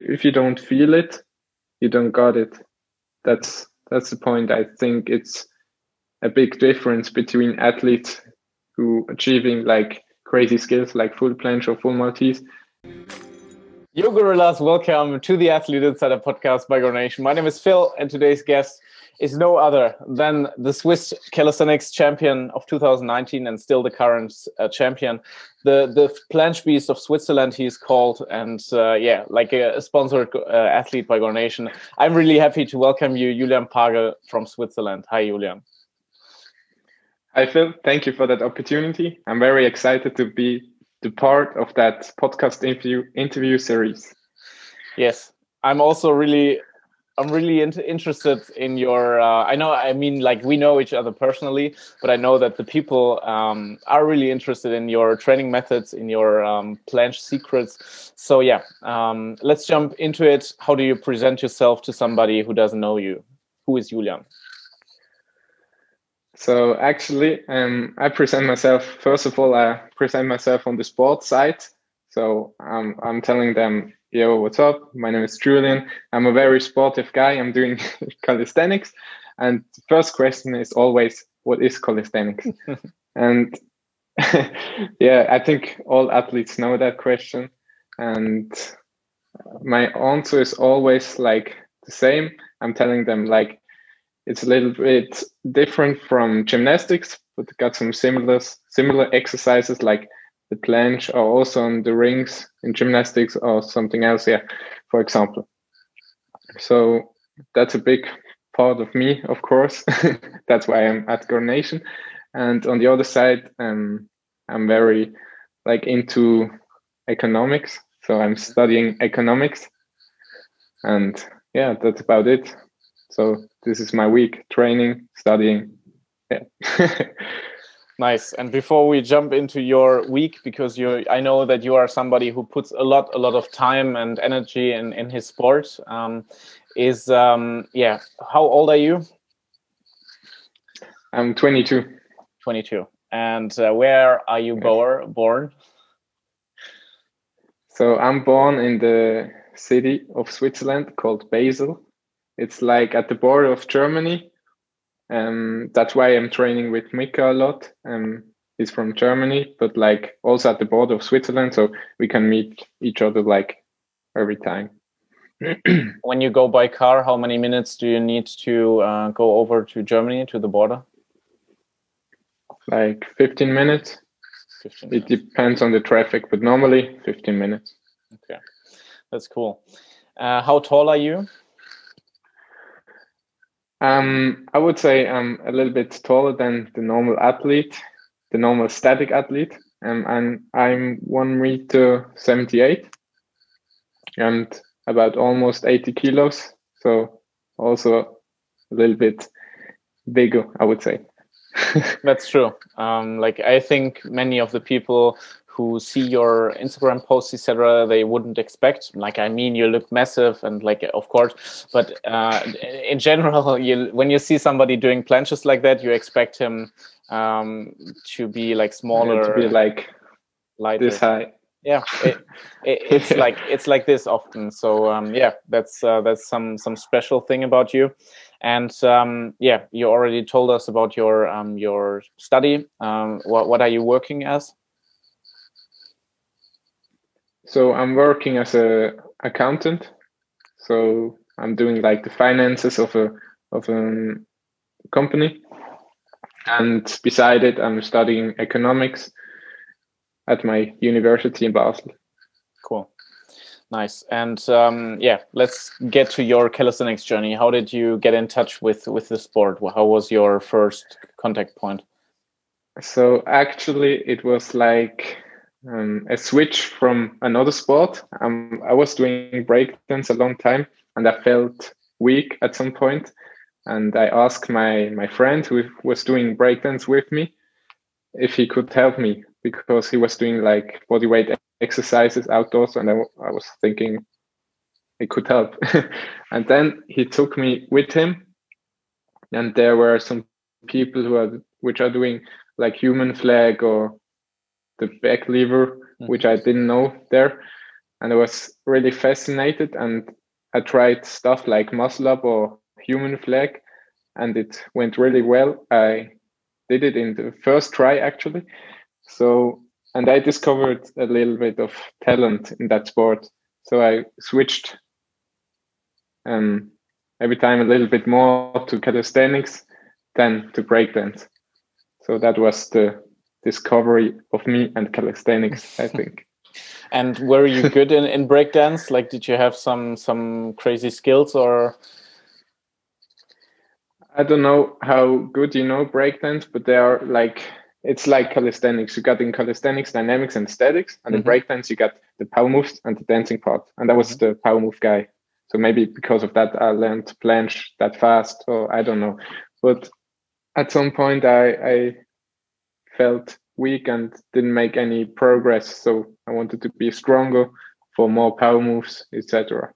if you don't feel it, you don't got it. That's the point. I think it's a big difference between athletes who achieving like crazy skills like full planche or full Maltese. Yo, gorillas, welcome to the Athlete Insider podcast by GoNation. My name is Phil, and today's guest is no other than the Swiss calisthenics champion of 2019 and still the current champion, the planche beast of Switzerland, he's called, and like a sponsored athlete by GoNation. I'm really happy to welcome you, Julian Pagel from Switzerland. Hi, Julian. Hi, Phil. Thank you for that opportunity. I'm very excited to be the part of that podcast interview series. Yes, I'm also really interested in your. We know each other personally, but I know that the people are really interested in your training methods, in your planche secrets. So yeah, let's jump into it. How do you present yourself to somebody who doesn't know you? Who is Julian? So actually, I present myself. First of all, I present myself on the sports side. So I'm telling them, yo, what's up? My name is Julian. I'm a very sportive guy. I'm doing calisthenics. And the first question is always, what is calisthenics? And yeah, I think all athletes know that question. And my answer is always like the same. I'm telling them like, it's a little bit different from gymnastics, but got some similar exercises like the planche or also on the rings in gymnastics or something else, for example. So that's a big part of me, of course. That's why I'm at GoNation. And on the other side, I'm very like into economics. So I'm studying economics. And yeah, that's about it. So this is my week: training, studying. Yeah. Nice. And before we jump into your week, because I know that you are somebody who puts a lot of time and energy in his sport. How old are you? I'm 22. 22. And where are you born? So I'm born in the city of Switzerland called Basel. It's like at the border of Germany. That's why I'm training with Mika a lot. He's from Germany, but like also at the border of Switzerland, so we can meet each other like every time. When you go by car, how many minutes do you need to go over to Germany, to the border? Like 15 minutes. 15 minutes. It depends on the traffic, but normally 15 minutes. Okay, that's cool. How tall are you? I would say I'm a little bit taller than the normal athlete, the normal static athlete. I'm 1.78 meters and about almost 80 kilos. So also a little bit bigger, I would say. That's true. I think many of the people who see your Instagram posts, etc., they wouldn't expect. You look massive, and of course, but in general, when you see somebody doing planches like that, you expect him to be like smaller, to be like lighter. This high. Yeah, it's like this often. So that's some special thing about you. And you already told us about your study. What are you working as? So I'm working as a accountant. So I'm doing like the finances of a company, and beside it, I'm studying economics at my university in Basel. Cool, nice. And let's get to your calisthenics journey. How did you get in touch with the sport? How was your first contact point? So actually, it was like a switch from another sport. I was doing breakdance a long time, and I felt weak at some point. And I asked my friend who was doing breakdance with me if he could help me, because he was doing like bodyweight exercises outdoors, and I was thinking it could help. And then he took me with him, and there were some people which are doing like human flag or the back lever, which I didn't know there. and I was really fascinated, and I tried stuff like muscle up or human flag, and it went really well. I did it in the first try actually. So, and I discovered a little bit of talent in that sport. So I switched every time a little bit more to calisthenics than to breakdance. So that was the discovery of me and calisthenics, I think. And were you good in breakdance? Like, did you have some crazy skills, or? I don't know how good you know breakdance, but they are like, it's like calisthenics. You got in calisthenics dynamics and statics, and in breakdance you got the power moves and the dancing part. And I was the power move guy. So maybe because of that I learned to planche that fast, or I don't know. But at some point I felt weak and didn't make any progress. So I wanted to be stronger for more power moves, etc.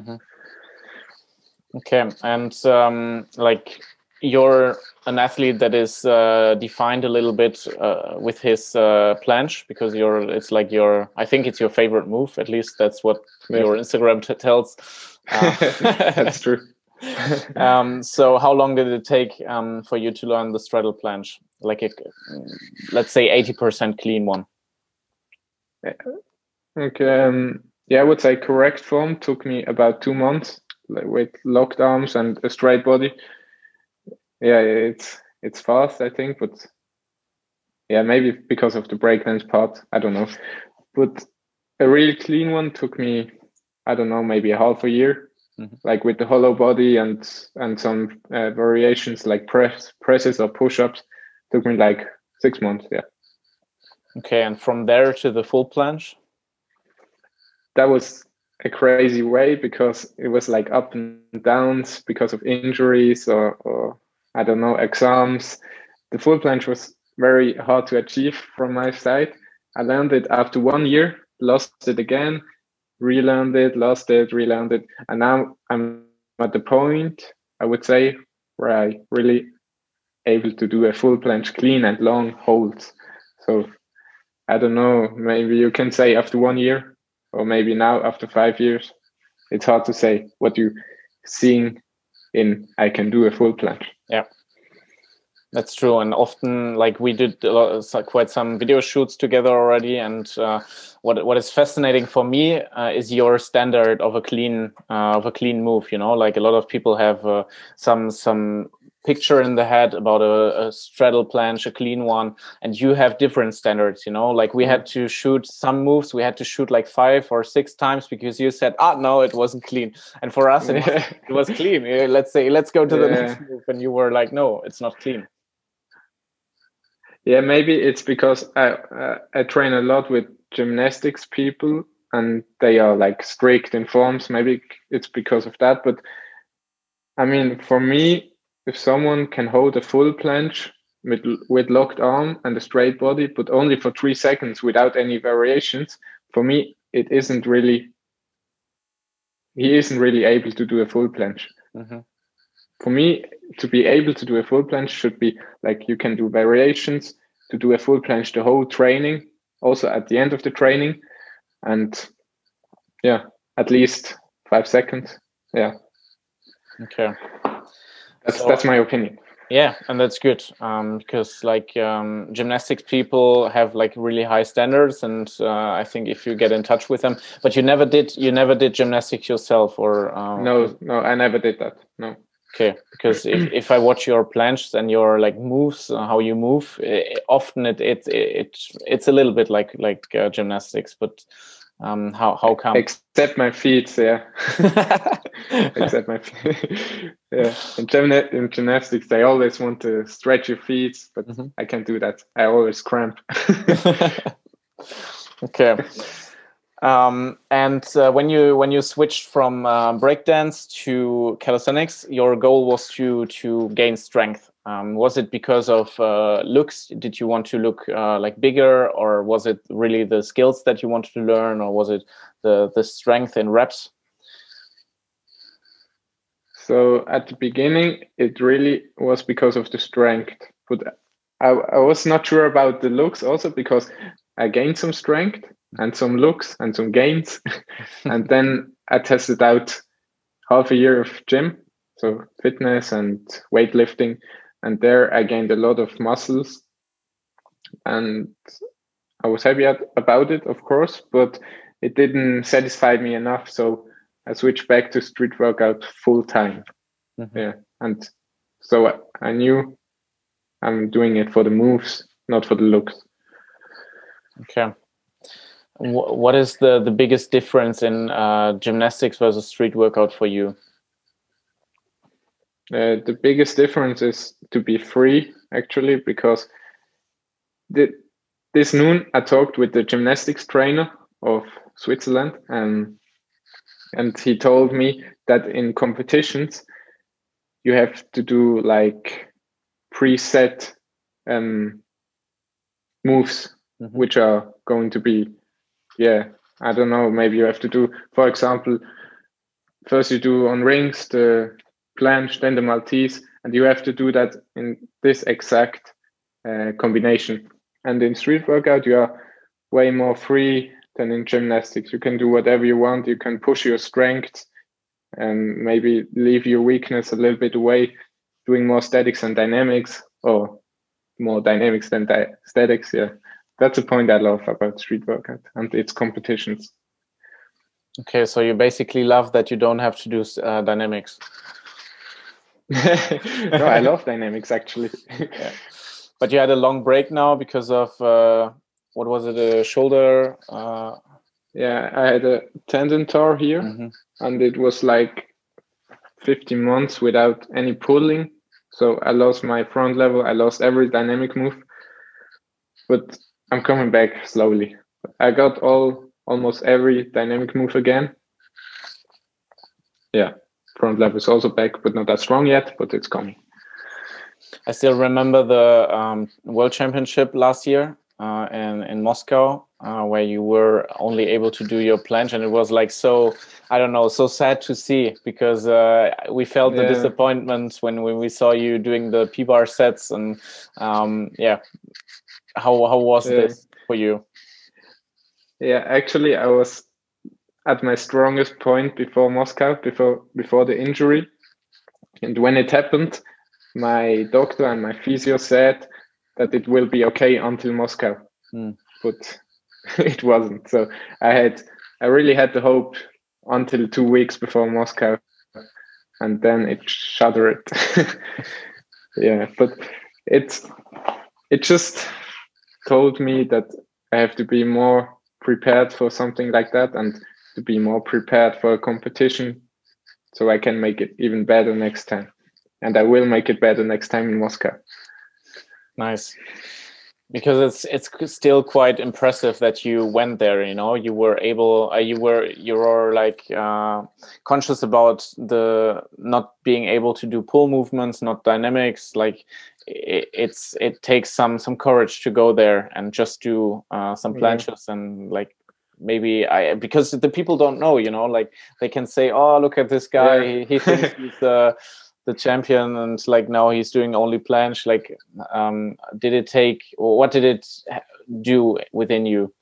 Okay, and like, you're an athlete that is defined a little bit with his planche, because it's like I think it's your favorite move. At least that's what your Instagram tells. That's true. So how long did it take for you to learn the straddle planche? Like let's say 80% clean one. Okay. Yeah, I would say correct form took me about 2 months, like with locked arms and a straight body. Yeah, it's fast, I think, but yeah, maybe because of the breakdance part, I don't know. But a really clean one took me, I don't know, maybe a half a year, like with the hollow body and some variations like presses or push-ups. Took me like 6 months. Yeah. Okay, and from there to the full planche? That was a crazy way, because it was like up and downs because of injuries or I don't know, exams. The full planche was very hard to achieve from my side. I learned it after 1 year, lost it again, relearned it, lost it, relearned it. And now I'm at the point, I would say, where I really able to do a full planche clean and long holds. So I don't know, maybe you can say after 1 year, or maybe now after 5 years. It's hard to say what you seeing in I can do a full planche. Yeah, that's true. And often, like, we did quite some video shoots together already, and what is fascinating for me is your standard of a clean move. You know, like a lot of people have some picture in the head about a straddle planche, a clean one, and you have different standards. You know, like we had to shoot some moves, we had to shoot like 5 or 6 times because you said, no, it wasn't clean. And for us, it was clean. Let's go to the next move, and you were like, no, it's not clean. Yeah, maybe it's because I train a lot with gymnastics people, and they are like strict in forms. Maybe it's because of that. But I mean, for me, if someone can hold a full planche with locked arm and a straight body, but only for 3 seconds without any variations, for me, he isn't really able to do a full planche. For me, to be able to do a full planche should be like you can do variations to do a full planche the whole training, also at the end of the training, and yeah, at least 5 seconds. Yeah. Okay. That's my opinion. Yeah, and that's good because like gymnastics people have like really high standards, and I think if you get in touch with them, but you never did gymnastics yourself, or no, I never did that. No. Okay, because if I watch your planches and your like moves, how you move, often it's a little bit like gymnastics, but how come? Except my feet, yeah. Except my feet. Yeah. In gymnastics, they always want to stretch your feet, but I can't do that. I always cramp. Okay. And when you switched from breakdance to calisthenics, your goal was to gain strength. Was it because of looks? Did you want to look like bigger, or was it really the skills that you wanted to learn, or was it the strength in reps? So at the beginning, it really was because of the strength, but I was not sure about the looks also, because I gained some strength, and some looks and some gains. And then I tested out half a year of gym, so fitness and weightlifting. And there I gained a lot of muscles. And I was happy about it, of course, but it didn't satisfy me enough. So I switched back to street workout full time. Mm-hmm. Yeah. And so I knew I'm doing it for the moves, not for the looks. Okay. What is the biggest difference in gymnastics versus street workout for you? The biggest difference is to be free, actually, because this noon I talked with the gymnastics trainer of Switzerland, and he told me that in competitions you have to do like preset moves, mm-hmm. which are going to be, I don't know, maybe you have to do, for example, first you do on rings the planche, then the Maltese, and you have to do that in this exact combination. And in street workout, you are way more free than in gymnastics. You can do whatever you want. You can push your strength and maybe leave your weakness a little bit away, doing more statics and dynamics, or more dynamics than statics. Yeah, that's a point I love about street workout and its competitions. Okay, so you basically love that you don't have to do dynamics. No, I love dynamics actually. Yeah. But you had a long break now because of what was it? A shoulder? Yeah, I had a tendon tear here, mm-hmm. and it was like 15 months without any pulling. So I lost my front level. I lost every dynamic move, but I'm coming back slowly. I got almost every dynamic move again. Yeah, front level is also back, but not that strong yet, but it's coming. I still remember the World Championship last year in Moscow, where you were only able to do your planche, and it was like so sad to see, because we felt the disappointment when we saw you doing the P-bar sets, and how was this for you? Yeah, actually, I was at my strongest point before Moscow, before the injury, and when it happened, my doctor and my physio said that it will be okay until Moscow, but it wasn't. So I really had the hope until 2 weeks before Moscow, and then it shattered. Yeah, but it just told me that I have to be more prepared for something like that, and to be more prepared for a competition, so I can make it even better next time. And I will make it better next time in Moscow. Nice. Because it's still quite impressive that you went there, you know, you were able, you were like conscious about the not being able to do pull movements, not dynamics. Like it takes some courage to go there and just do some planches and like maybe because the people don't know, you know, like they can say, oh, look at this guy, he thinks he's the champion, and like now he's doing only planche. Like what did it do within you?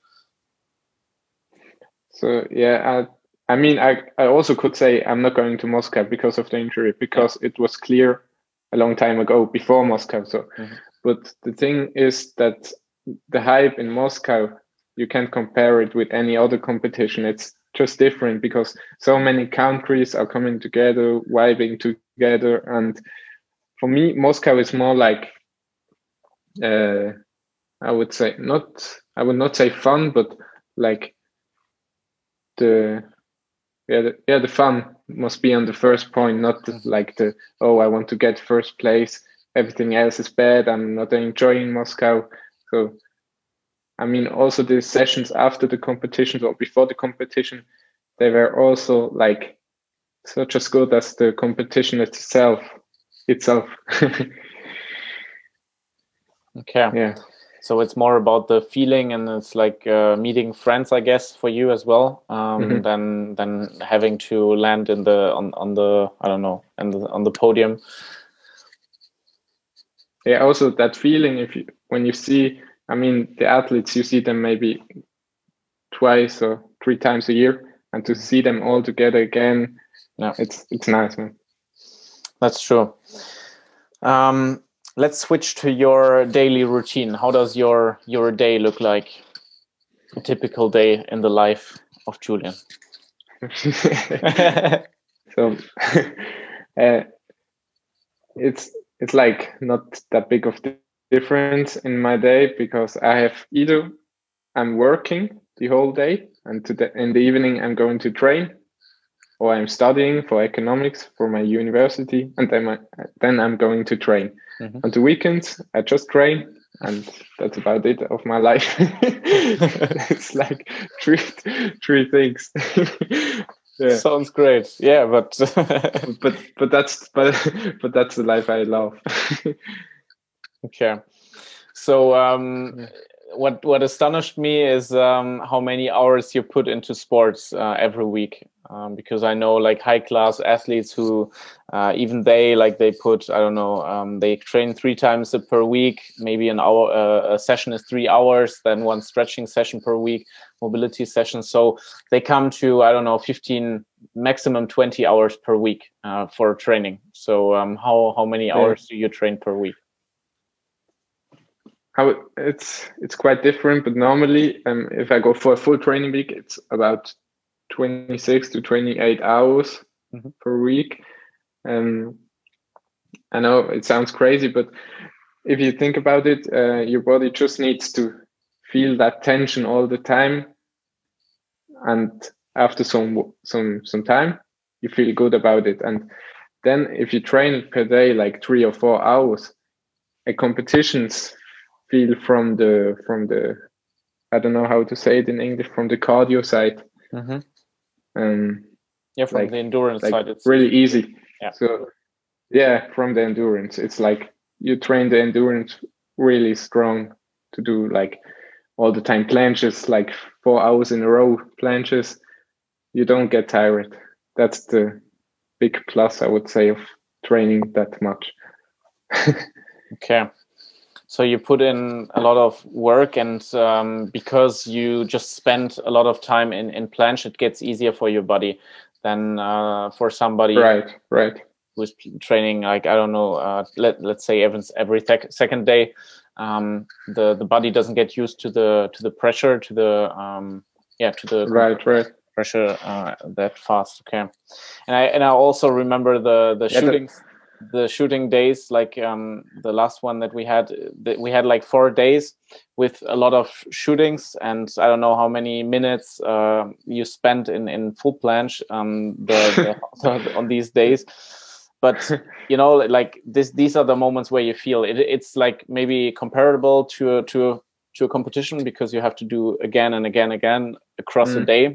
So I mean I also could say I'm not going to Moscow because of the injury, because it was clear a long time ago before Moscow. So but the thing is that the hype in Moscow, you can't compare it with any other competition. It's just different because so many countries are coming together, vibing together. And for me, Moscow is more like, I would not say fun, but like the fun must be on the first point, not like I want to get first place, everything else is bad, I'm not enjoying Moscow. So I mean, also the sessions after the competitions or before the competition, they were also like such as good as the competition itself. Okay. Yeah. So it's more about the feeling, and it's like meeting friends, I guess, for you as well, than having to land on the podium. Yeah. Also that feeling, when you see, I mean, the athletes, you see them maybe twice or 3 times a year, and to see them all together again, yeah, it's nice, man. That's true. Let's switch to your daily routine. How does your day look like? A typical day in the life of Julian. So it's like not that big of difference in my day, because I have either I'm working the whole day, and in the evening I'm going to train, or I'm studying for economics for my university, and then I'm going to train. Mm-hmm. On the weekends I just train, and that's about it of my life. It's like three things. Yeah. Sounds great. Yeah, but that's the life I love. Okay. So what astonished me is how many hours you put into sports every week, because I know like high class athletes who even they put, I don't know, they train 3 times per week, maybe an hour, a session is 3 hours, then one stretching session per week, mobility session. So they come to, I don't know, 15, maximum 20 hours per week for training. So how many hours do you train per week? It's quite different, but normally if I go for a full training week, it's about 26 to 28 hours per week. I know it sounds crazy, but if you think about it, your body just needs to feel that tension all the time, and after some time you feel good about it. And then if you train per day like 3 or 4 hours, a competitions feel from the I don't know how to say it in English, from the cardio side. Mm-hmm. From the endurance side, it's really easy. Yeah. So from the endurance, it's like you train the endurance really strong to do like all the time planches, like 4 hours in a row planches. You don't get tired. That's the big plus, I would say, of training that much. Okay. So you put in a lot of work, and because you just spend a lot of time in planche, it gets easier for your body than for somebody right who's training like, I don't know, let's say every second day. The body doesn't get used to the pressure, to the right pressure that fast. Okay. And I also remember the shootings. The shooting days, like the last one that we had like 4 days with a lot of shootings, and I don't know how many minutes you spent in full planche on these days. But you know, like these are the moments where you feel it. It's like maybe comparable to a competition, because you have to do again and again across the day,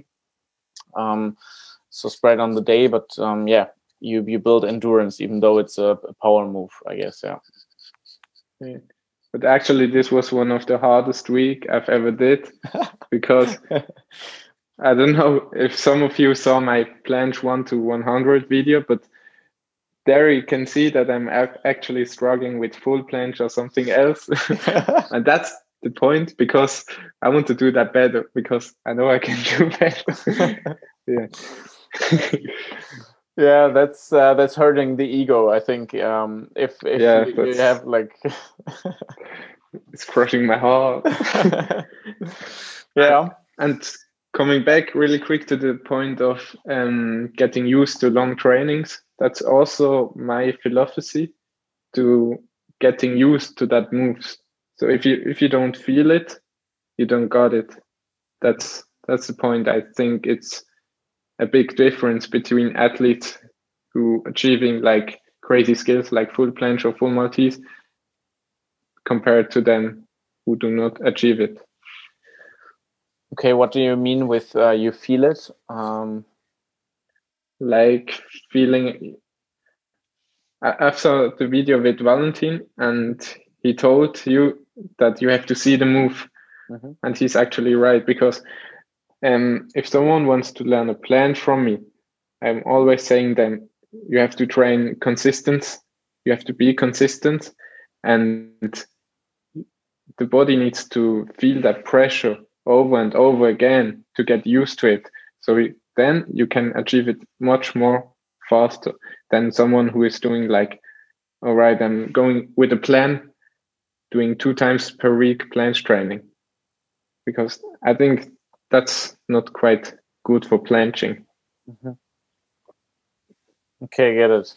so spread on the day. But you build endurance, even though it's a power move, I guess. Yeah. But actually, this was one of the hardest week I've ever did, because I don't know if some of you saw my planche 1 to 100 video, but there you can see that I'm actually struggling with full planche or something else. And that's the point, because I want to do that better, because I know I can do better. Yeah. Yeah, that's hurting the ego, I think. If you have like it's crushing my heart. Yeah. And coming back really quick to the point of getting used to long trainings, that's also my philosophy, to getting used to that moves. So if you don't feel it, you don't got it. That's the point. I think it's a big difference between athletes who achieving like crazy skills like full planche or full Maltese, compared to them who do not achieve it. Okay, what do you mean with you feel it? Like feeling. I saw the video with Valentin, and he told you that you have to see the move, and he's actually right, because if someone wants to learn a planche from me, I'm always saying them, you have to train consistent, you have to be consistent, and the body needs to feel that pressure over and over again to get used to it. So then you can achieve it much more faster than someone who is doing like, all right, I'm going with a plan, doing 2 times per week planche training, because I think that's not quite good for planching. Mm-hmm. Okay, get it.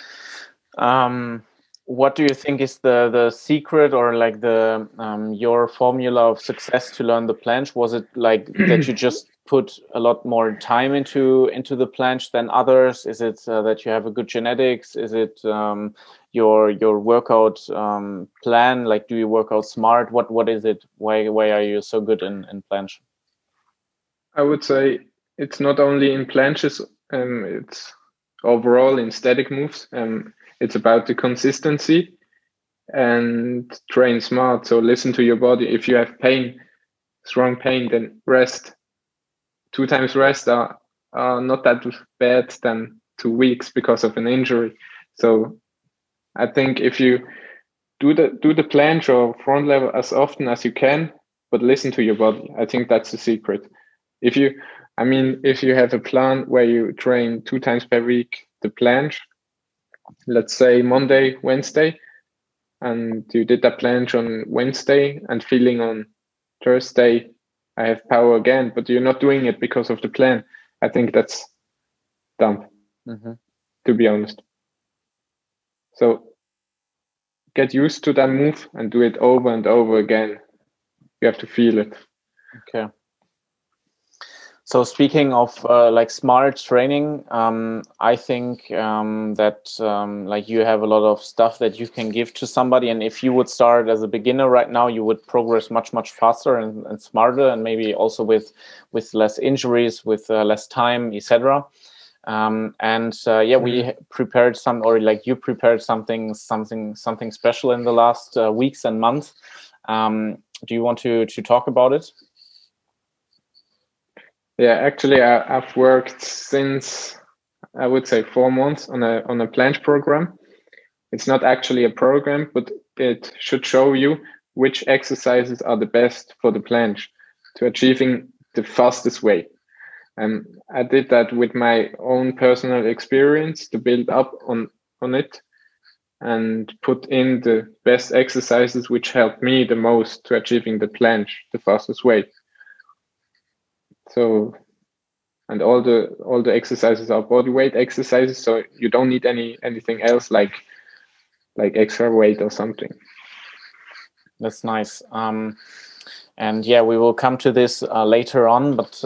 What do you think is the secret, or like the your formula of success to learn the planche? Was it like that you just put a lot more time into the planche than others? Is it that you have a good genetics? Is it your workout plan? Like, do you work out smart? What is it? Why are you so good in planche? I would say it's not only in planches, it's overall in static moves. It's about the consistency and train smart. So listen to your body. If you have pain, strong pain, then rest. 2 times rest are not that bad than 2 weeks because of an injury. So I think if you do the planche or front level as often as you can, but listen to your body, I think that's the secret. If you have a plan where you train 2 times per week the planche, let's say Monday, Wednesday, and you did that planche on Wednesday and feeling on Thursday, I have power again, but you're not doing it because of the plan. I think that's dumb, to be honest. So get used to that move and do it over and over again. You have to feel it. Okay. So speaking of like smart training, I think that like you have a lot of stuff that you can give to somebody, and if you would start as a beginner right now, you would progress much faster and smarter, and maybe also with less injuries, with less time, etc. We prepared some, or like you prepared something special in the last weeks and months. Do you want to talk about it? Yeah, actually, I've worked since, I would say, 4 months on a planche program. It's not actually a program, but it should show you which exercises are the best for the planche to achieving the fastest way. And I did that with my own personal experience to build up on it and put in the best exercises which helped me the most to achieving the planche the fastest way. So, and all the exercises are body weight exercises, so you don't need anything else like extra weight or something. That's nice. And yeah, we will come to this later on, but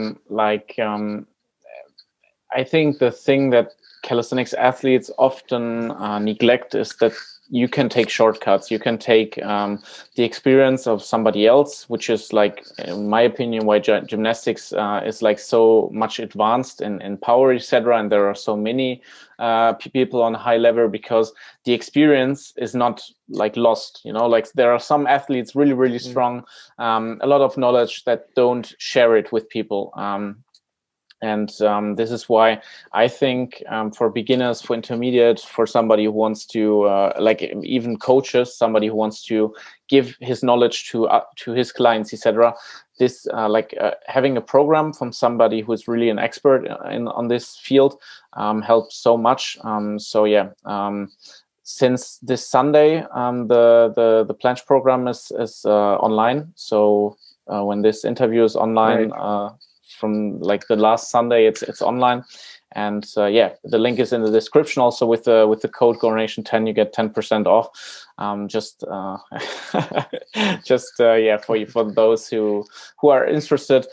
I think the thing that calisthenics athletes often neglect is that you can take shortcuts. You can take the experience of somebody else, which is like, in my opinion, why gymnastics is like so much advanced in power, etc. And there are so many people on high level, because the experience is not like lost. You know, like there are some athletes really strong, a lot of knowledge that don't share it with people. And this is why I think for beginners, for intermediate, for somebody who wants to, like even coaches, somebody who wants to give his knowledge to his clients, etc. This having a program from somebody who is really an expert on this field helps so much. Since this Sunday, the planche program is online. So when this interview is online. Right. From like the last Sunday, it's online, and the link is in the description. Also with the code GONATION10, you get 10% off. For those who are interested,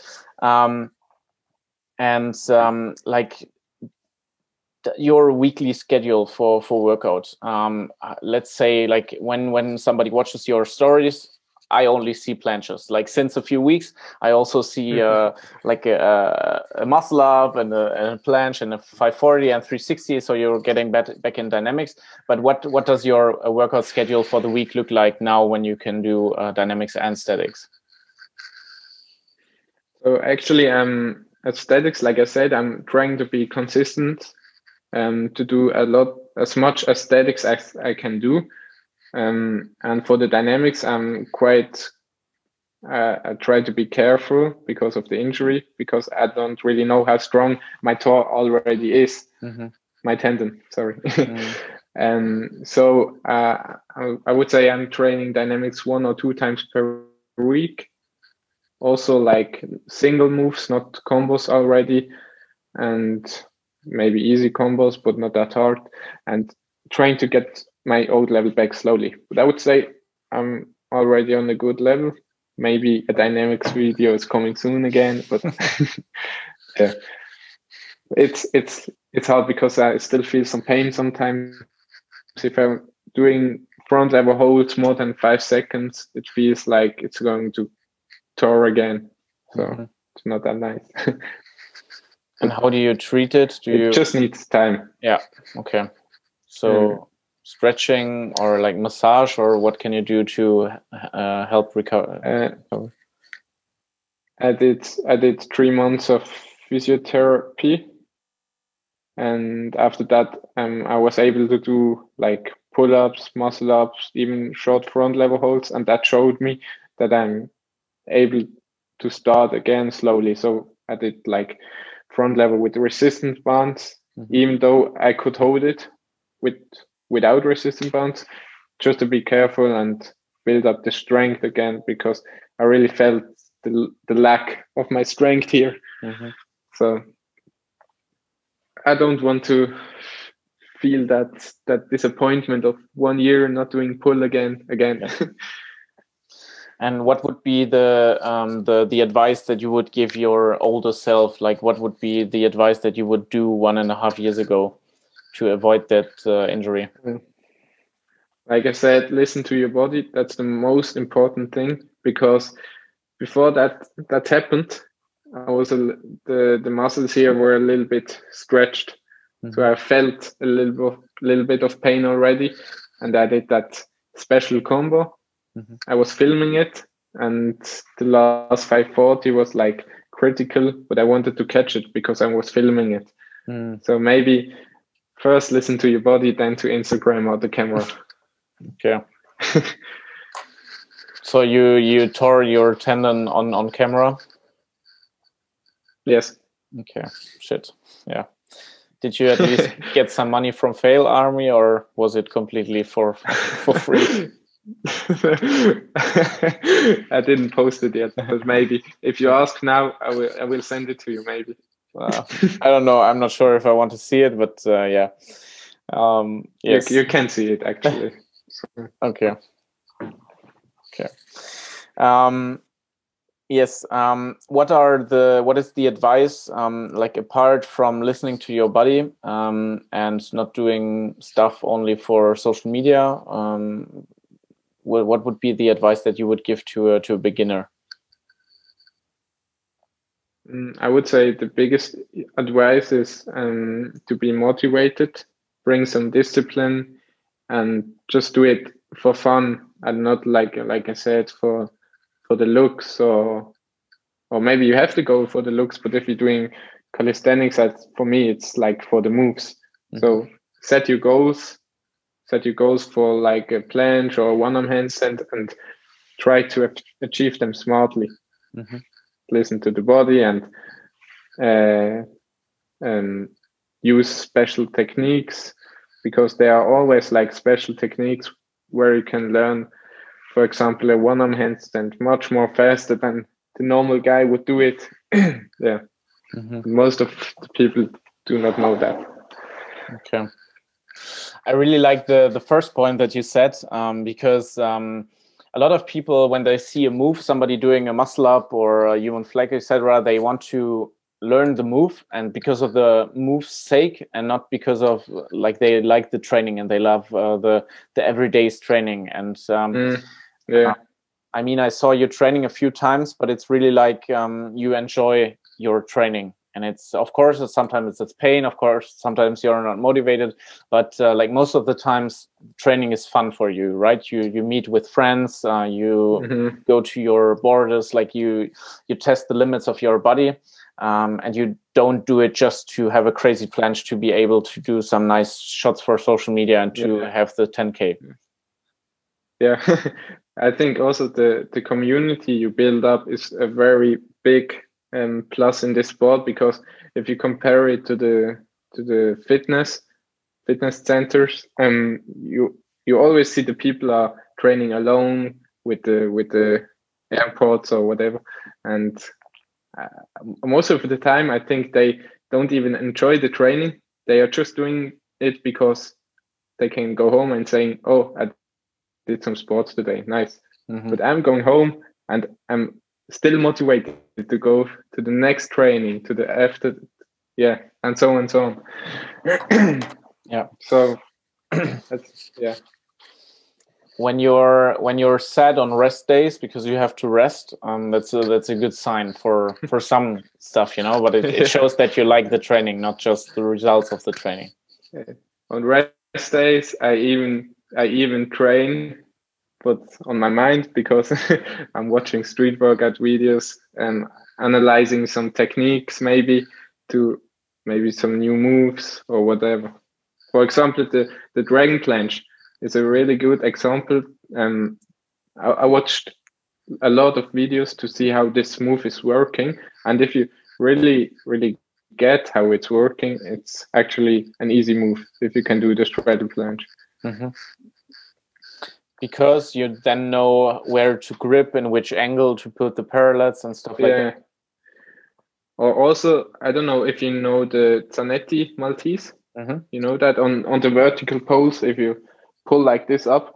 your weekly schedule for workout. Let's say like when somebody watches your stories, I only see planches. Like since a few weeks, I also see like a muscle up and a planche and a 540 and 360. So you're getting back in dynamics. But what does your workout schedule for the week look like now when you can do dynamics and statics? So actually, at statics, like I said, I'm trying to be consistent, to do as much as statics as I can do. And for the dynamics, I'm quite I try to be careful because of the injury, because I don't really know how strong my toe already is, my tendon, sorry. And so I would say I'm training dynamics 1 or 2 times per week. Also like single moves, not combos already, and maybe easy combos, but not that hard, and trying to get my old level back slowly. But I would say I'm already on a good level. Maybe a dynamics video is coming soon again, but yeah, it's hard because I still feel some pain sometimes. If I'm doing front lever holds more than 5 seconds, it feels like it's going to tore again. So it's not that nice. And how do you treat it? It just needs time. Yeah. Okay. So stretching or like massage, or what can you do to help recover? I did 3 months of physiotherapy, and after that, I was able to do like pull-ups, muscle-ups, even short front lever holds, and that showed me that I'm able to start again slowly. So I did like front lever with resistance bands, even though I could hold it without resistance bands, just to be careful and build up the strength again, because I really felt the lack of my strength here. So I don't want to feel that disappointment of 1 year not doing pull again. And what would be the advice that you would give your older self? Like, what would be the advice that you would do 1.5 years ago to avoid that injury? Like I said, listen to your body. That's the most important thing, because before that happened, I was the muscles here were a little bit stretched, so I felt a little bit of pain already, and I did that special combo. I was filming it, and the last 540 was like critical, but I wanted to catch it because I was filming it. So maybe first listen to your body, then to Instagram or the camera. Okay. So you tore your tendon on camera? Yes. Okay. Shit. Yeah. Did you at least get some money from Fail Army, or was it completely for free? I didn't post it yet, but maybe if you ask now, I will send it to you. Maybe. I don't know. I'm not sure if I want to see it, but yeah. Yes, you can see it actually. Okay. Yes. What is the advice? Like, apart from listening to your body and not doing stuff only for social media, what would be the advice that you would give to a beginner? I would say the biggest advice is to be motivated, bring some discipline, and just do it for fun, and not like I said for the looks, or maybe you have to go for the looks. But if you're doing calisthenics, for me, it's like for the moves. So set your goals for like a planche or one-arm handstand, and try to achieve them smartly. Listen to the body, and use special techniques, because there are always like special techniques where you can learn, for example, a one-arm handstand much more faster than the normal guy would do it. Yeah. Most of the people do not know that. Okay. I really like the first point that you said, because a lot of people, when they see a move, somebody doing a muscle up or a human flag, etc., they want to learn the move, and because of the move's sake, and not because of like they like the training and they love the everyday's training. And yeah. I mean, I saw you training a few times, but it's really like you enjoy your training. And it's, of course, sometimes it's pain. Of course, sometimes you're not motivated, but like most of the times, training is fun for you, right? You meet with friends, you go to your borders, like you test the limits of your body, and you don't do it just to have a crazy planche to be able to do some nice shots for social media and to have the 10K. Yeah, I think also the community you build up is a very big plus in this sport, because if you compare it to the fitness centers, you always see the people are training alone with the airports or whatever, and uh, most of the time I think they don't even enjoy the training. They are just doing it because they can go home and saying, "Oh, I did some sports today, nice." But I'm going home and I'm still motivated to go to the next training, to the after, yeah, and so on and so on. Yeah. So that's, yeah. When you're sad on rest days because you have to rest, that's a good sign for some stuff, but it shows that you like the training, not just the results of the training. On rest days, I even train, but on my mind, because I'm watching street workout videos and analyzing some techniques, maybe some new moves or whatever. For example, the dragon planche is a really good example. I watched a lot of videos to see how this move is working, and if you really really get how it's working, it's actually an easy move if you can do the straddle planche. Because you then know where to grip and which angle to put the parallettes and stuff like that. Or also, I don't know if you know the Zanetti Maltese. You know that on the vertical pose, if you pull like this up.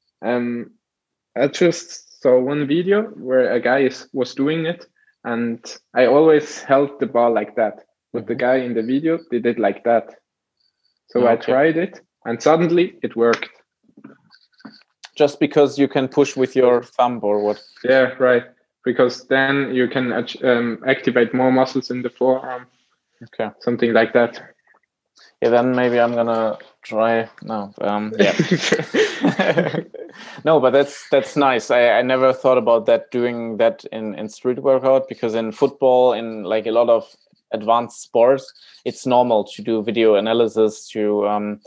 I just saw one video where a guy was doing it, and I always held the ball like that, but the guy in the video did it like that. So I tried it, and suddenly it worked. Just because you can push with your thumb or what? Yeah, right. Because then you can activate more muscles in the forearm. Okay. Something like that. Yeah, then maybe I'm gonna try. No, yeah. No, but that's nice. I never thought about doing that in street workout, because in football, in like a lot of advanced sports, it's normal to do video analysis to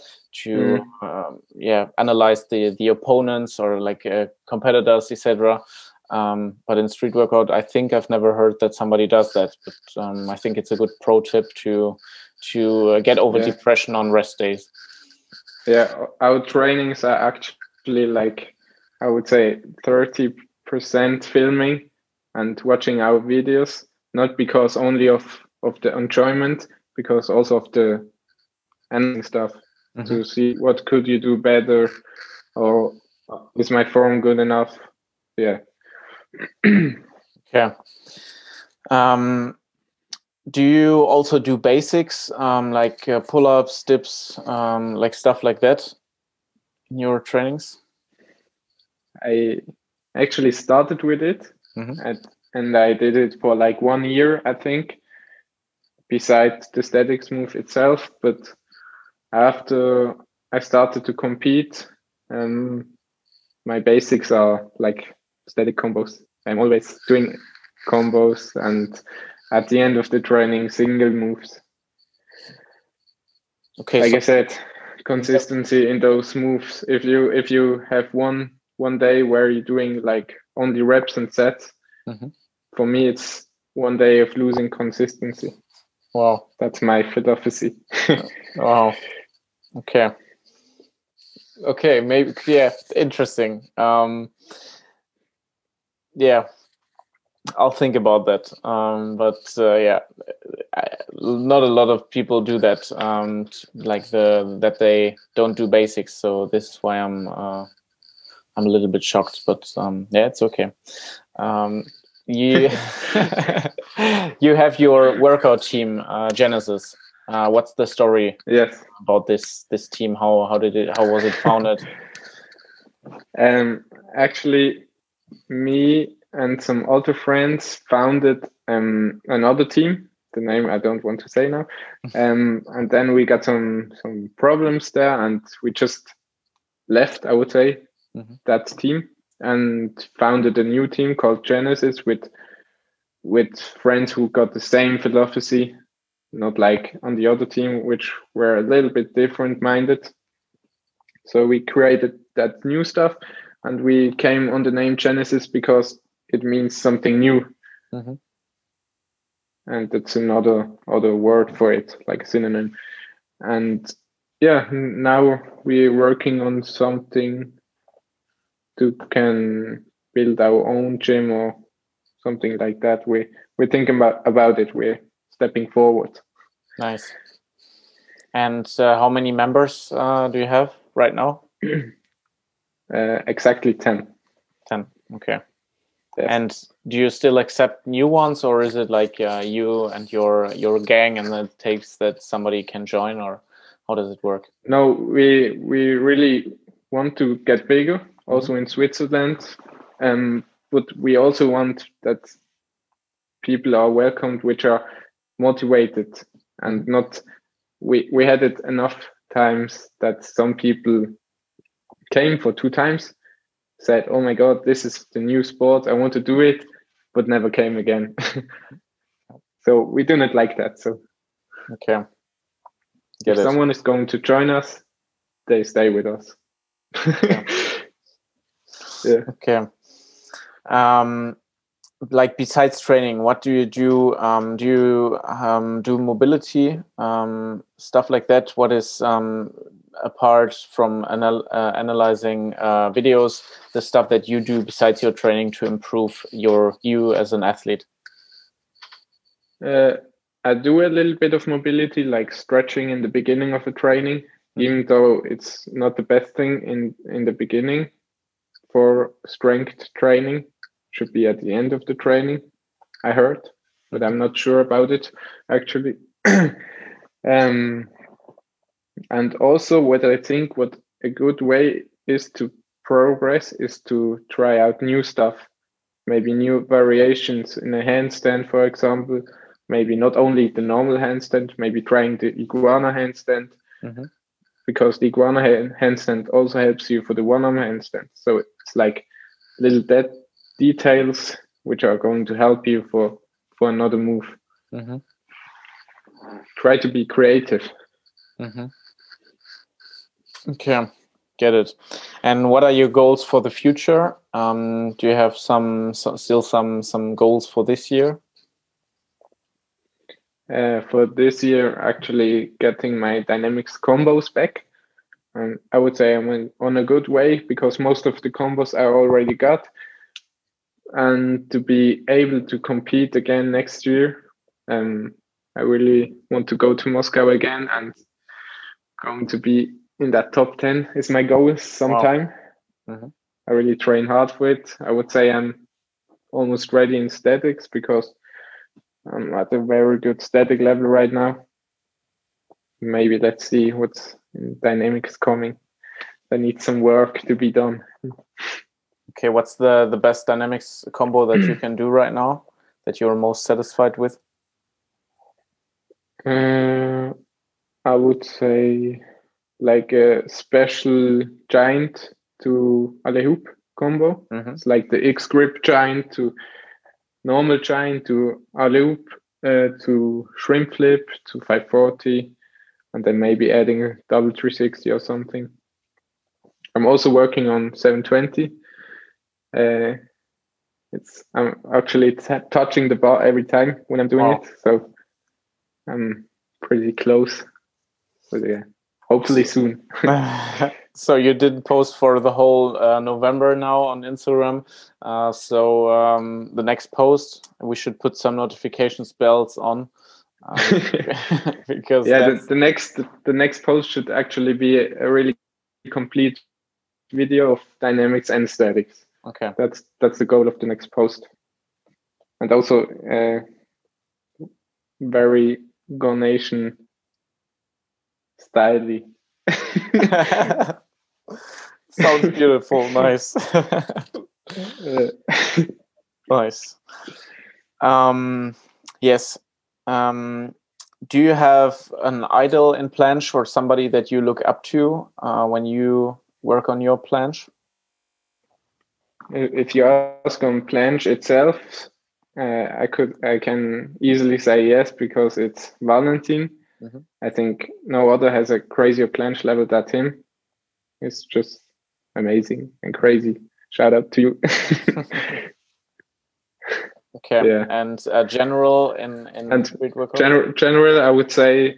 analyze the opponents or like competitors, etc. But in street workout, I think I've never heard that somebody does that. But I think it's a good pro tip to get over depression on rest days. Yeah, our trainings are actually, like, I would say 30% filming and watching our videos, not because only of the enjoyment, because also of the ending stuff, to see what could you do better, or is my form good enough? Yeah. Okay. Do you also do basics, like pull-ups, dips, like stuff like that in your trainings? I actually started with it, and I did it for like 1 year, I think, besides the statics move itself. But after I started to compete, my basics are like static combos. I'm always doing combos, and at the end of the training, single moves. Okay. Like I said, consistency in those moves. If you have one day where you're doing like only reps and sets, for me it's 1 day of losing consistency. Wow. That's my philosophy. Wow. Okay, maybe, yeah, interesting. Yeah, I'll think about that. But not a lot of people do that. Like that they don't do basics. So this is why I'm a little bit shocked. But yeah, it's okay. You you have your workout team, Genesis. What's the story? Yes. About this team? How was it founded? Actually, me and some other friends founded another team. The name I don't want to say now. And then we got some problems there, and we just left, I would say, that team, and founded a new team called Genesis with friends who got the same philosophy, not like on the other team, which were a little bit different minded. So we created that new stuff. and we came on the name Genesis because it means something new. Mm-hmm. And that's another word for it, like a synonym. And yeah, now we're working on something to can build our own gym or something like that. We're thinking about it. We're stepping forward. Nice. And how many members do you have right now? Exactly 10. 10. Okay. Yes. And do you still accept new ones, or is it like you and your gang, and then it takes that somebody can join, or how does it work? No, we really want to get bigger, also in Switzerland, but we also want that people are welcomed, which are motivated and not. We had it enough times that some people came for 2 times, said, "Oh my God, this is the new sport. I want to do it," but never came again. So we do not like that. So okay, if someone is going to join us, they stay with us. Okay. Yeah. Okay. Like besides training, what do you do? Do you do mobility stuff like that? What is apart from analyzing videos, the stuff that you do besides your training to improve you as an athlete? I do a little bit of mobility, like stretching in the beginning of a training, even though it's not the best thing in the beginning for strength training. Should be at the end of the training, I heard, but I'm not sure about it actually. And also what I think what a good way is to progress is to try out new stuff, maybe new variations in a handstand, for example, maybe not only the normal handstand, maybe trying the iguana handstand, because the iguana handstand also helps you for the one-arm handstand. So it's like little details which are going to help you for another move. Try to be creative. Okay, get it. And what are your goals for the future? Do you have still some goals for this year? For this year, actually getting my dynamics combos back. I would say I'm on a good way because most of the combos I already got. And to be able to compete again next year, I really want to go to Moscow again and going to be in that top 10 is my goal sometime. Wow. I really train hard for it. I would say I'm almost ready in statics because I'm at a very good static level right now. Maybe let's see what's in dynamics coming. I need some work to be done. Okay, what's the best dynamics combo that you can do right now that you're most satisfied with? I would say like a special giant to alley hoop combo. It's like the X grip giant to normal giant to alley hoop to shrimp flip to 540, and then maybe adding a double 360 or something. I'm also working on 720. I'm actually touching the bar every time when I'm doing it, so I'm pretty close. But yeah, hopefully soon. So you did post for the whole November now on Instagram. So the next post, we should put some notification bells on. Because yeah, the next post should actually be a really complete video of dynamics and statics. Okay, that's the goal of the next post, and also very Go Nation styly. Sounds beautiful. Nice. Nice. Yes. Do you have an idol in planche or somebody that you look up to when you work on your planche? If you ask on planche itself, I can easily say yes because it's Valentin. I think no other has a crazier planche level than him. It's just amazing and crazy. shout out to you. Okay. Yeah. And general in street workout? General, I would say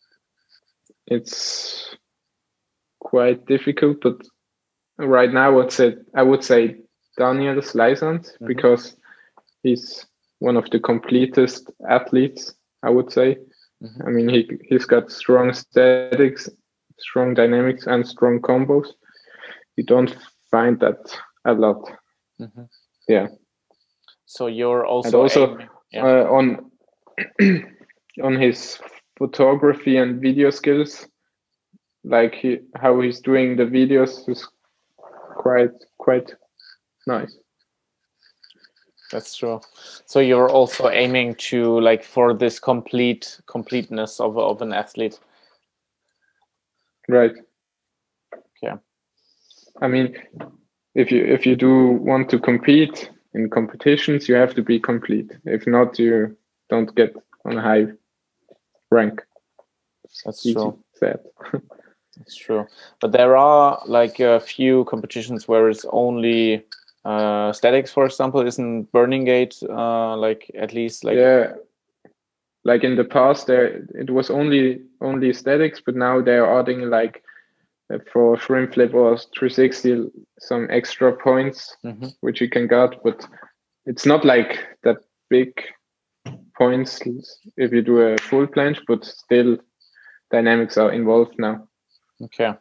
it's quite difficult, but right now I would say Daniel Sleisand, because he's one of the completest athletes, I would say. I mean, he's got strong statics, strong dynamics, and strong combos. You don't find that a lot. Yeah. So you're also on on his photography and video skills, like how he's doing the videos is quite nice. That's true. So you're also aiming to for this completeness of an athlete. Right. Okay. I mean, if you do want to compete in competitions, you have to be complete. If not, you don't get on a high rank. That's true. Sad. That's true. But there are a few competitions where it's only statics, for example. Isn't Burning Gate at least yeah, like in the past it was only statics, but now they're adding for shrimp flip or 360 some extra points which you can get, but it's not like that big points if you do a full planche, but still dynamics are involved now. Okay.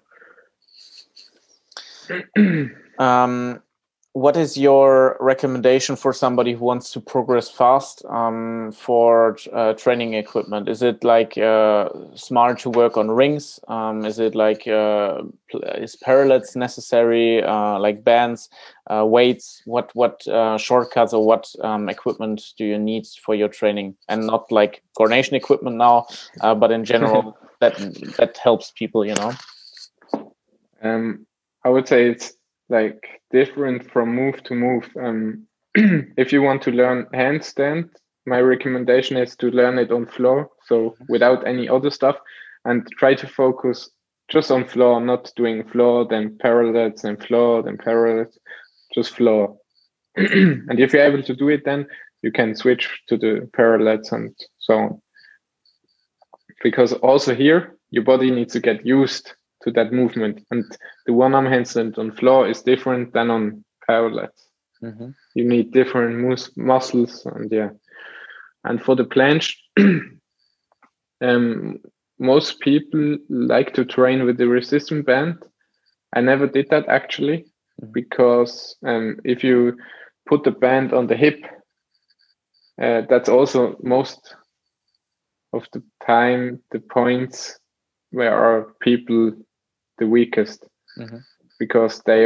What is your recommendation for somebody who wants to progress fast for training equipment? Is it smart to work on rings? Is it is parallettes necessary? Bands, weights? What shortcuts or what equipment do you need for your training? And not coordination equipment now, but in general that helps people, I would say it's different from move to move. If you want to learn handstand, my recommendation is to learn it on floor, so without any other stuff, and try to focus just on floor, not doing floor, then parallettes, then floor, then parallettes, just floor. And if you're able to do it, then you can switch to the parallettes and so on. Because also here, your body needs to get used to that movement, and the one-arm handstand on floor is different than on parallettes. You need different muscles, and for the planche, most people like to train with the resistance band. I never did that actually, because if you put the band on the hip, that's also most of the time the points where are people the weakest, because they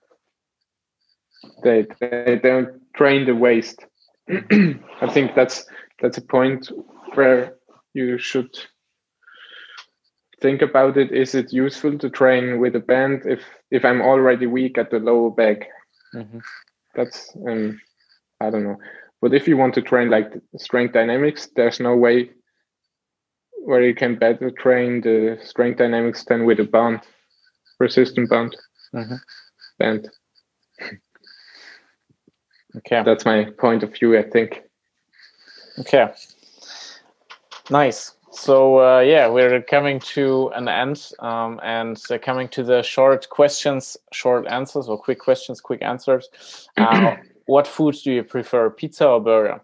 don't train the waist. I think that's a point where you should think about it. Is it useful to train with a band if I'm already weak at the lower back? That's I don't know. But if you want to train strength dynamics, there's no way where you can better train the strength dynamics than with a band, resistant band. Band. Okay. That's my point of view, I think. Okay. Nice. So we're coming to an end, and coming to the short questions, short answers, or quick questions, quick answers. What foods do you prefer, pizza or burger?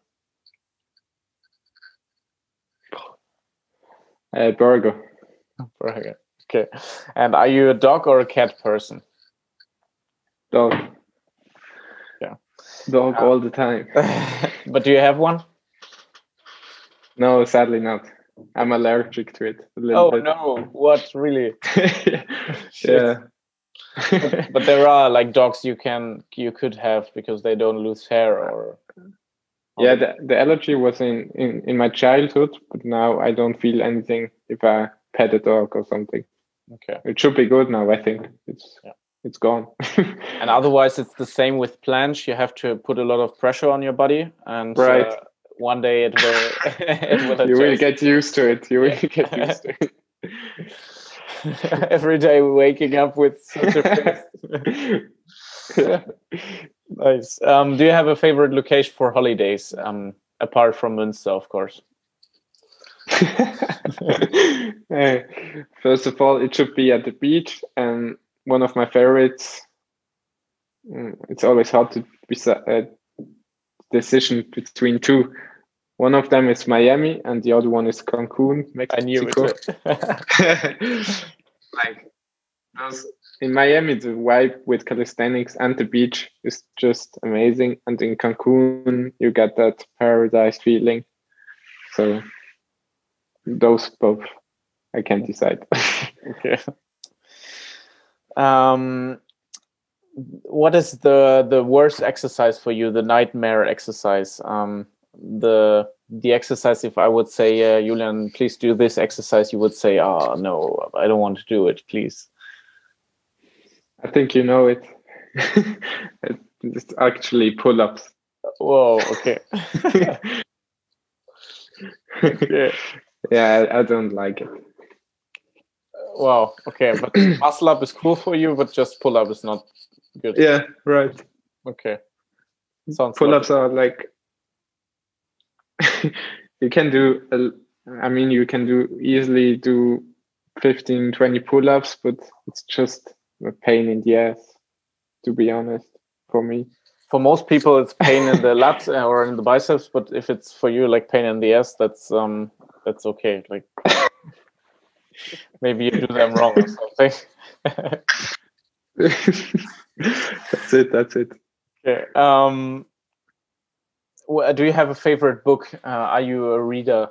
Burger. Burger. Okay. And are you a dog or a cat person? Dog. Yeah. Dog all the time. But do you have one? No, sadly not. I'm allergic to it a little bit. No! What, really? Yeah. But there are dogs you could have because they don't lose hair or. Yeah, the allergy was in my childhood, but now I don't feel anything if I pet a dog or something. Okay. It should be good now, I think. It's gone. And otherwise it's the same with planche. You have to put a lot of pressure on your body, and right. One day it will you will get used to it. You will get used to it. Every day waking up with such a face. Yeah. Nice. Do you have a favorite location for holidays? Apart from Münster, of course. First of all, it should be at the beach, and one of my favorites. It's always hard to decision between two. One of them is Miami, and the other one is Cancun, Mexico. I knew it. Like those, in Miami, the vibe with calisthenics and the beach is just amazing, and in Cancun, you get that paradise feeling. So those both, I can't decide. Okay. What is the worst exercise for you? The nightmare exercise. The exercise. If I would say, Julian, please do this exercise, you would say, "Oh no, I don't want to do it. Please." I think you know it. It's actually pull-ups. Whoa. Okay. Okay. Yeah, I don't like it. Wow. Okay, but muscle up is cool for you, but just pull up is not good. Yeah, right. Okay. Sounds Pull-ups are like you can do. You can easily do 15, 20 pull-ups, but it's just a pain in the ass, to be honest, for me. For most people, it's pain in the lats or in the biceps, but if it's for you like pain in the ass, that's okay. Like maybe you do them wrong or something. That's it. Okay. Do you have a favorite book? Are you a reader?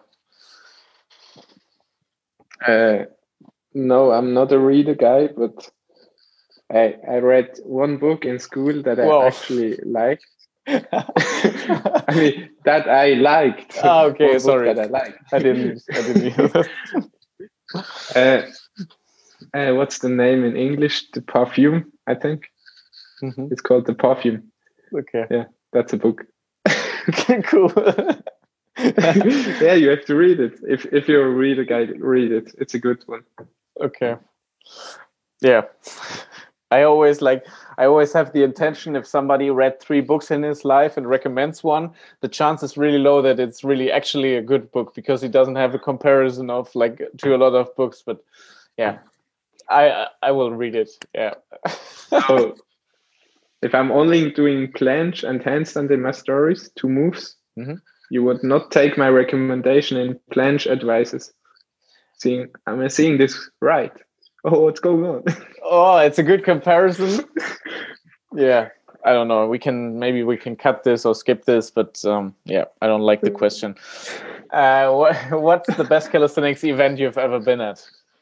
No, I'm not a reader guy, but I read one book in school that Whoa. I actually liked. I mean, that I liked. Okay, one sorry. book that I liked. I didn't hear that. What's the name in English? The Perfume, I think. Mm-hmm. It's called The Perfume. Okay. Yeah, that's a book. Cool. Yeah, you have to read it. If you're a reader guy, read it. It's a good one. Okay. Yeah. I always have the intention, if somebody read 3 books in his life and recommends one, the chance is really low that it's really actually a good book, because he doesn't have a comparison of like to a lot of books. But yeah, I will read it. Yeah. So if I'm only doing planche and handstand in my stories, 2 moves, you would not take my recommendation in planche advices. Am I seeing this right? Oh, what's going on? Oh, it's a good comparison. Yeah, I don't know. Maybe we can cut this or skip this, but yeah, I don't like the question. What's the best calisthenics event you've ever been at?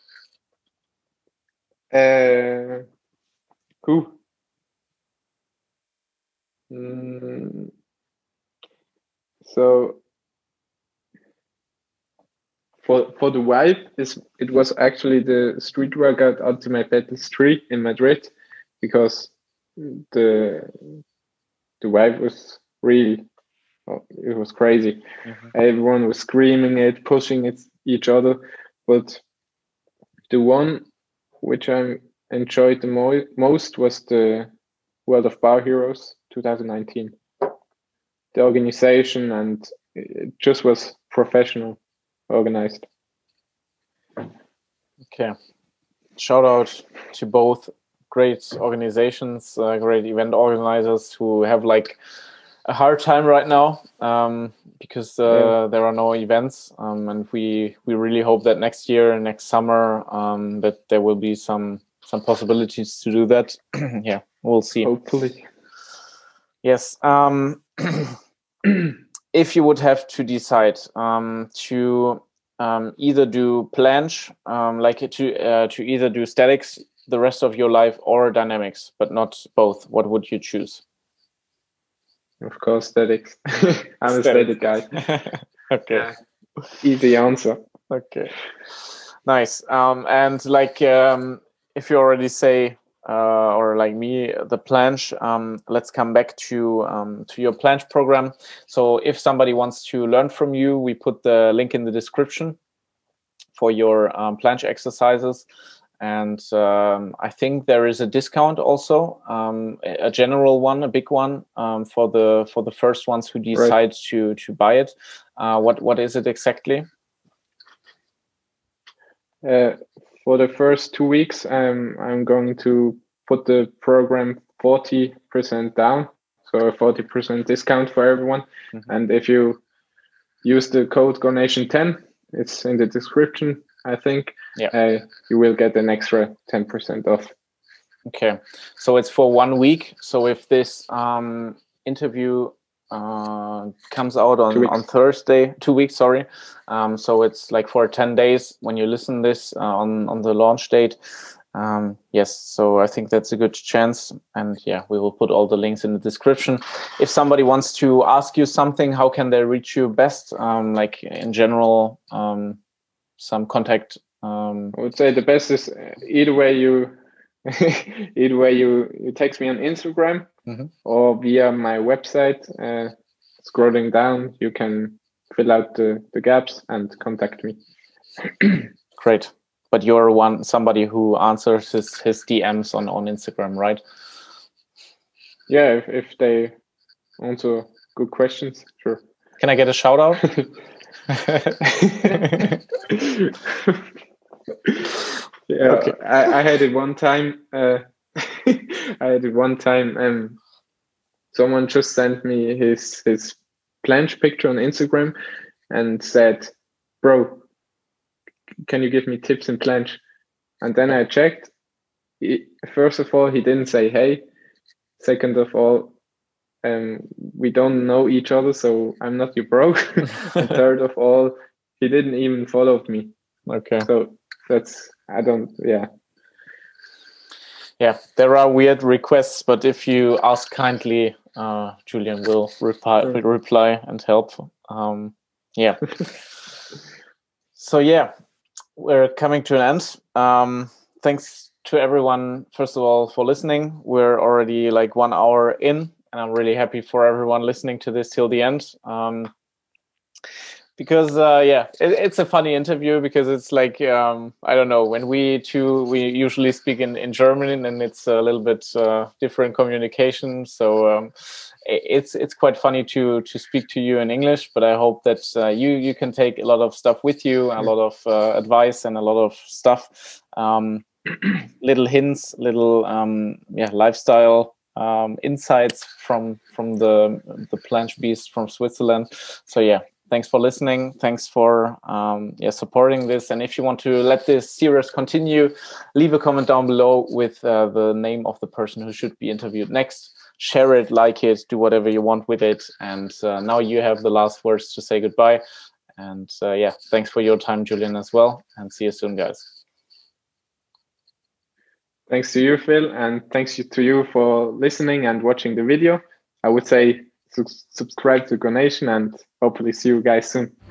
Cool. So for the vibe, it was actually the street workout Ultimate Battles 3 in Madrid, because the vibe was really, it was crazy. Everyone was screaming it, pushing each other. But the one which I enjoyed the most was the World of Bar Heroes 2019. The organization, and it just was professional organized. Okay. Shout out to both great organizations, great event organizers who have like a hard time right now, because there are no events, and we really hope that next year, next summer, that there will be some possibilities to do that. Yeah, we'll see. Hopefully. Yes. If you would have to decide to either do planche, to either do statics the rest of your life, or dynamics, but not both, what would you choose? Of course, statics. I'm a static guy. Okay. Easy answer. Okay. Nice. And like, if you already say, or like me, the planche, let's come back to your planche program. So if somebody wants to learn from you, we put the link in the description for your planche exercises. And I think there is a discount also, a general one, a big one, for the first ones who decide to buy it. What is it exactly? For the first 2 weeks, I'm going to put the program 40% down, so a 40% discount for everyone. And if you use the code GoNation10, it's in the description, I think. Yeah. You will get an extra 10% off. Okay, so it's for 1 week. So if this interview comes out on Thursday, 2 weeks, sorry. So it's like for 10 days when you listen this on the launch date. Yes, so I think that's a good chance. And yeah, we will put all the links in the description. If somebody wants to ask you something, how can they reach you best? Like in general, some contact. I would say the best is either way you text me on Instagram or via my website. Scrolling down, you can fill out the gaps and contact me. Great. But you're somebody who answers his DMs on Instagram, right? Yeah, if they answer good questions, sure. Can I get a shout out? Yeah, okay. I had it one time. Someone just sent me his planche picture on Instagram and said, "Bro, can you give me tips in planche?" And then I checked. First of all, he didn't say hey. Second of all, we don't know each other, so I'm not your bro. And third of all, he didn't even follow me. Okay. So yeah, there are weird requests, but if you ask kindly, Julian will reply and help. Yeah. So yeah, we're coming to an end. Thanks to everyone, first of all, for listening. We're already like 1 hour in, and I'm really happy for everyone listening to this till the end. Because it's a funny interview, because it's like I don't know, when we usually speak in German, and it's a little bit different communication, so it's quite funny to speak to you in English. But I hope that you can take a lot of stuff with you, a lot of advice and a lot of stuff, little hints, little lifestyle insights from the Planche Beast from Switzerland. So yeah, thanks for listening. Thanks for supporting this. And if you want to let this series continue, leave a comment down below with the name of the person who should be interviewed next. Share it, like it, do whatever you want with it. And now you have the last words to say goodbye. And thanks for your time, Julian, as well. And see you soon, guys. Thanks to you, Phil, and thanks to you for listening and watching the video. I would say subscribe to GoNation, and hopefully see you guys soon.